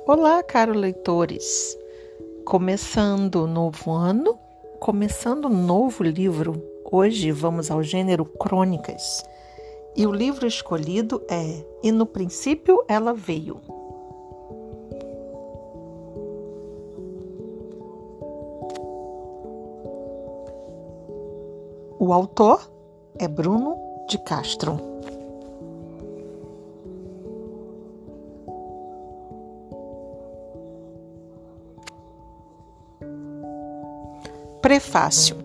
Olá, caros leitores! Começando um novo ano, começando um novo livro. Hoje vamos ao gênero Crônicas. E o livro escolhido é E no Princípio Ela Veio. O autor é Bruno de Castro. Prefácio.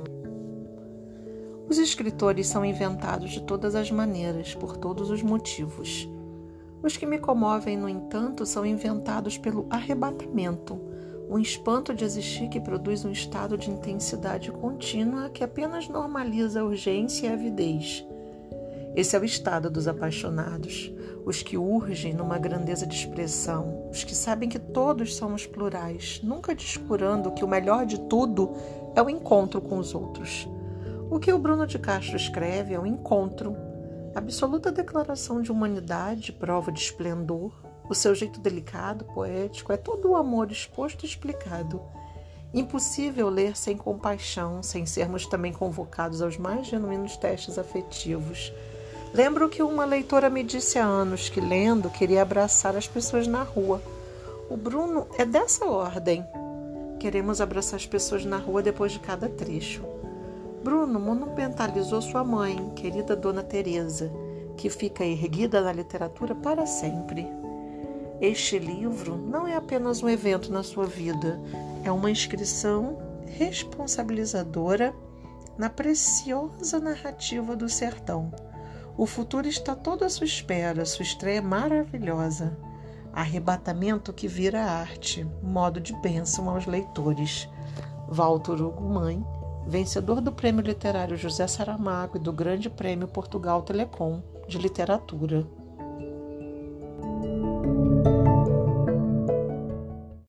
Os escritores são inventados de todas as maneiras, por todos os motivos. Os que me comovem, no entanto, são inventados pelo arrebatamento, um espanto de existir que produz um estado de intensidade contínua que apenas normaliza a urgência e a avidez. Esse é o estado dos apaixonados, os que urgem numa grandeza de expressão, os que sabem que todos somos plurais, nunca descurando que o melhor de tudo é o encontro com os outros. O que o Bruno de Castro escreve é um encontro, absoluta declaração de humanidade, prova de esplendor. O seu jeito delicado, poético, é todo o amor exposto e explicado. Impossível ler sem compaixão, sem sermos também convocados aos mais genuínos testes afetivos. Lembro que uma leitora me disse há anos que, lendo, queria abraçar as pessoas na rua. O Bruno é dessa ordem. Queremos abraçar as pessoas na rua depois de cada trecho. Bruno monumentalizou sua mãe, querida Dona Teresa, que fica erguida na literatura para sempre. Este livro não é apenas um evento na sua vida, é uma inscrição responsabilizadora na preciosa narrativa do sertão. O futuro está todo à sua espera, sua estreia é maravilhosa. Arrebatamento que vira arte, modo de bênção aos leitores. Walter Hugo Mãe, vencedor do Prêmio Literário José Saramago e do Grande Prêmio Portugal Telecom de Literatura.